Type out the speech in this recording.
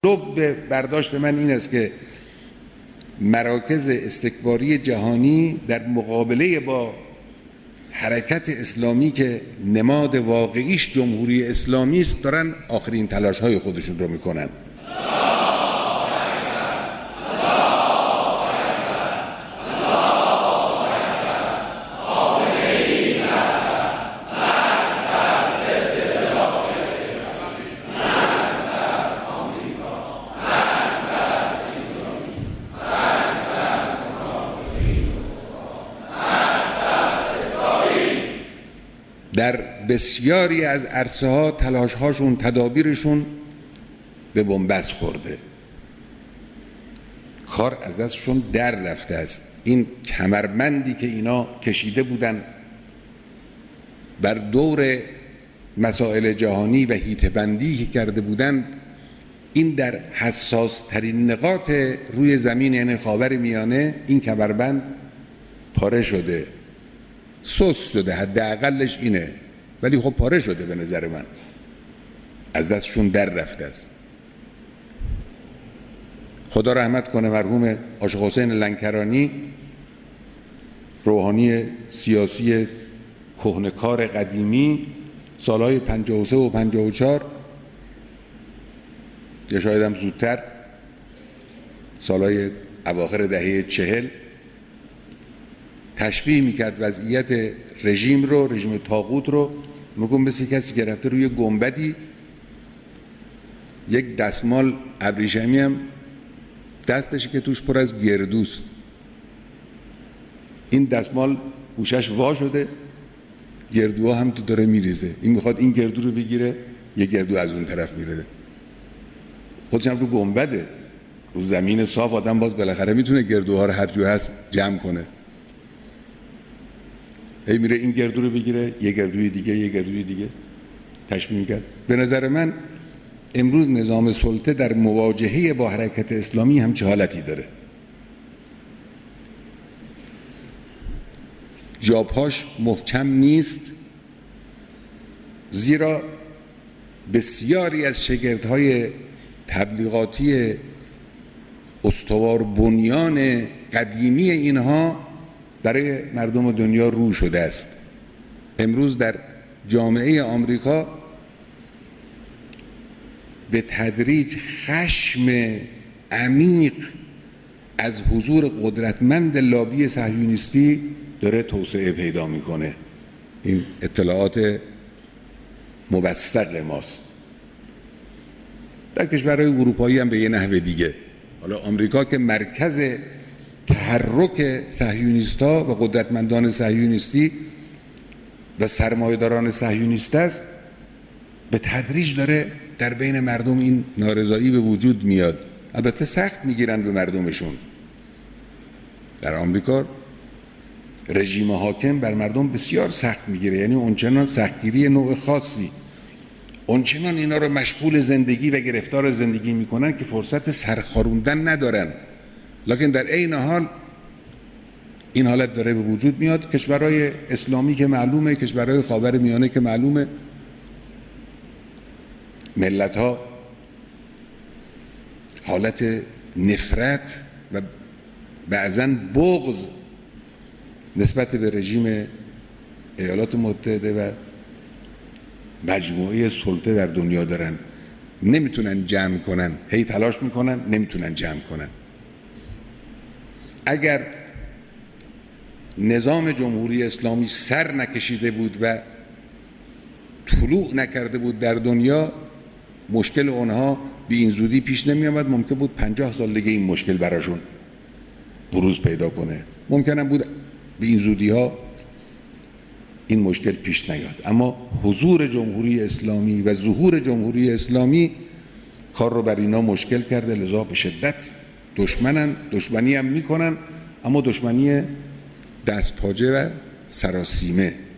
به برداشت من این است که مراکز استکباری جهانی در مقابله با حرکت اسلامی که نماد واقعیش جمهوری اسلامی است دارن آخرین تلاش‌های خودشون رو میکنن. در بسیاری از عرصه ها تلاش هاشون، تدابیرشون به بنبست خورده، کار از دستشون در رفته است. این کمربندی که اینا کشیده بودن بر دور مسائل جهانی و هیته‌بندی که کرده بودند، این در حساس ترین نقاط روی زمین، یعنی خاورمیانه، این کمربند پاره شده، سوس شده، حداقلش اینه، ولی خب پاره شده. به نظر من از دستشون در رفته است. خدا رحمت کنه مرحوم عاشق حسین لنکرانی، روحانی سیاسی کهنه‌کار قدیمی، سالهای 53 و 54 یا شاید هم زودتر، سالهای اواخر دهه 40، تشبیه میکرد وضعیت رژیم رو، رژیم طاغوت رو، میگم مثل کسی که رفته روی گنبدی، یک دستمال ابریشمی هم دستشه که توش پر از گردوست، این دستمال گوشش وا شده، گردوها هم تو داره میریزه، این میخواد این گردو رو بگیره، یه گردو از اون طرف میره، خودش هم رو گنبده، رو زمین صاف آدم باز بالاخره میتونه گردوها رو هر جور هست جمع کنه، هی میره این گردو رو بگیره، یه گردوی دیگه، یه گردوی دیگه، تشبیه میکرد. به نظر من امروز نظام سلطه در مواجهه با حرکت اسلامی همچه حالتی داره. جابهاش محکم نیست، زیرا بسیاری از شگردهای تبلیغاتی استوار بنیان قدیمی اینها برای مردم دنیا رو شده است. امروز در جامعه آمریکا به تدریج خشم عمیق از حضور قدرتمند لابی صهیونیستی داره توسعه پیدا میکنه. این اطلاعات موثق ماست. در کشورهای اروپایی هم به یه نحو دیگه. حالا آمریکا که مرکز تحرک صهیونیست‌ها و قدرتمندان صهیونیستی و سرمایه‌داران صهیونیست است، به تدریج داره در بین مردم این نارضایی به وجود میاد. البته سخت میگیرن به مردمشون. در آمریکا رژیم حاکم بر مردم بسیار سخت میگیره، یعنی اونچنان سختگیری نوع خاصی، اونچنان اینا رو مشغول زندگی و گرفتار زندگی میکنن که فرصت سرخاروندن ندارن. لکن در عین حال این حالت داره به وجود میاد. کشورهای اسلامی که معلومه، کشورهای خاورمیانه که معلومه، ملت‌ها حالت نفرت و بعضاً بغض نسبت به رژیم ایالات متحده و مجموعه سلطه در دنیا دارن. نمیتونن جمع کنن، هی تلاش میکنن، نمیتونن جمع کنن. اگر نظام جمهوری اسلامی سر نکشیده بود و طلوع نکرده بود در دنیا، مشکل اونها به این زودی پیش نمی آمد. ممکن بود 50 سال دیگه این مشکل براشون بروز پیدا کنه. ممکنم بود به این زودی ها این مشکل پیش نیاد. اما حضور جمهوری اسلامی و ظهور جمهوری اسلامی کار رو بر اینا مشکل کرده، لذا به شدت دشمنن، دشمنی هم میکنن، اما دشمنی دستپاچه و سراسیمه.